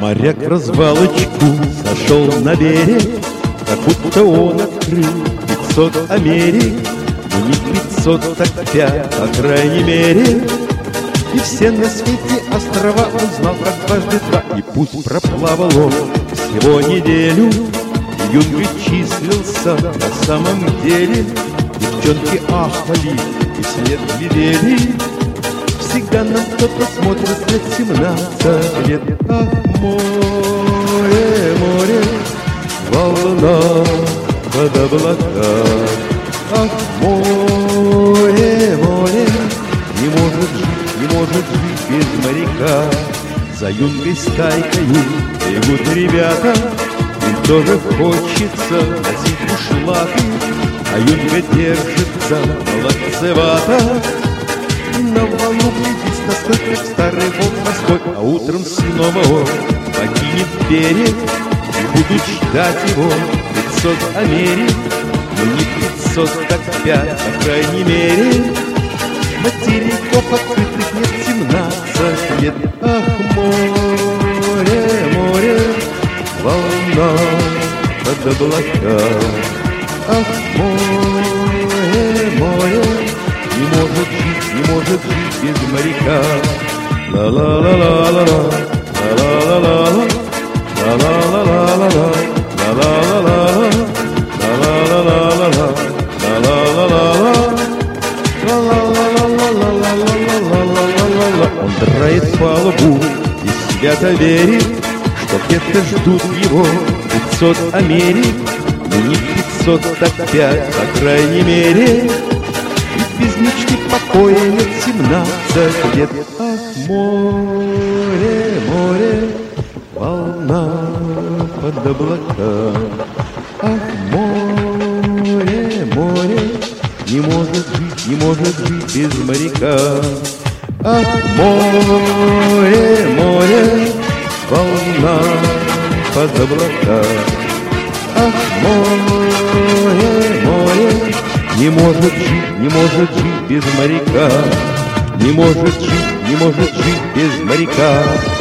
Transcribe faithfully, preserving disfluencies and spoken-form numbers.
Моряк в развалочку сошел на берег, как будто он открыл пятьсот Америк. Ну не пятьсот, так пять, по крайней мере. И все на свете острова он знал, как дважды два. И пусть проплавал он всего неделю, юнгой числился на самом деле. Девчонки ахали и вслед глядели. Всегда нам кто-то смотрит лет семнадцать лет. Ах, море, море, волна под облака. Ах, море, море, не может жить, не может жить без моряка. За юнгой стайкою бегут ребята, им тоже хочется носить бушлаты, а юнга держится молодцевато. И на волну глядит ноской, как старый волк морской, а утром снова он покинет берег, и будут ждать его пятьсот Америк. Ну не пятьсот, так пять, по крайней мере. Материков открытых нет семнадцать лет. Ах, море, море, волна под облака. Ах, море, море, не может жить, не может жить без моряка. Ла-ла-ла-ла-ла-ла, ла-ла-ла-ла-ла, ла-ла-ла-ла-ла-ла, ла-ла-ла-ла-ла, ла-ла-ла-ла-ла, ла-ла-ла-ла-ла. Он драет палубу и свято верит, что где-то ждут его пятьсот Америк. Ну не пятьсот, так пять, по крайней мере. И без мечты покоя нет семнадцать лет. Ах, море, море, волна под облака. Ах, море, море, не может жить, не может жить без моряка. Ах, море, море, волна под облака. Ах, море, море, не может жить, не может жить без моряка. Не может жить, не может жить без моряка.